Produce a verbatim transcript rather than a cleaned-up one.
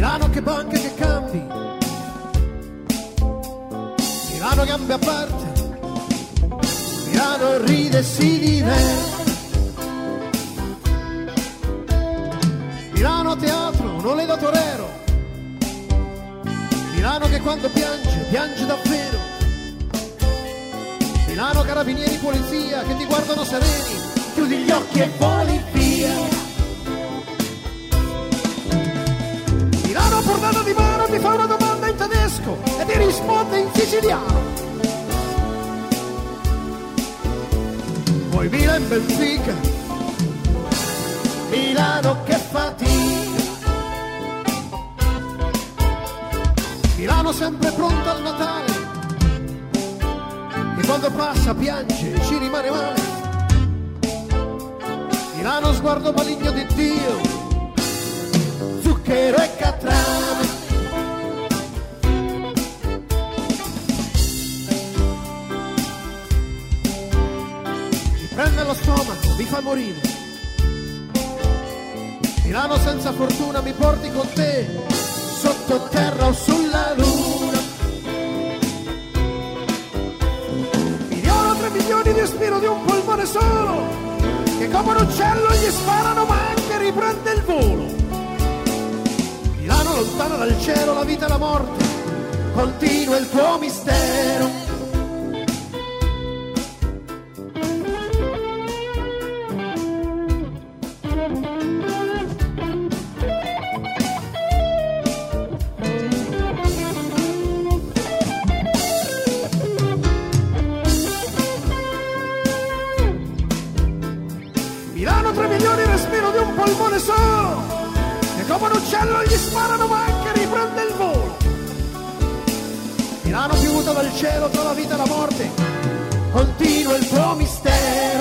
Milano che banche che cambi, Milano gambe a parte, Milano ride e si diverte. Milano teatro, non le da torero, Milano che quando piange, piange davvero. Milano carabinieri polizia che ti guardano sereni, chiudi gli occhi e voli via. Milano a portata di mano ti fa una domanda in tedesco e ti risponde in siciliano. Poi Milan Benfica, Milano che fatica. Milano sempre pronta al Natale, e quando passa piange e ci rimane male. Milano sguardo maligno di Dio, zucchero e catrame. Mi prende lo stomaco, mi fa morire. Milano senza fortuna, mi porti con te sottoterra o sulla luna. Milioni, tre milioni di respiro di un polmone solo, che come un uccello gli sparano ma anche riprende il volo. Milano lontana dal cielo, la vita e la morte, continua il tuo mistero. Milano tre milioni respiro di un polmone solo, che come un uccello gli sparano ma anche riprende il volo. Milano piovuta dal cielo tra la vita e la morte, continua il tuo mistero.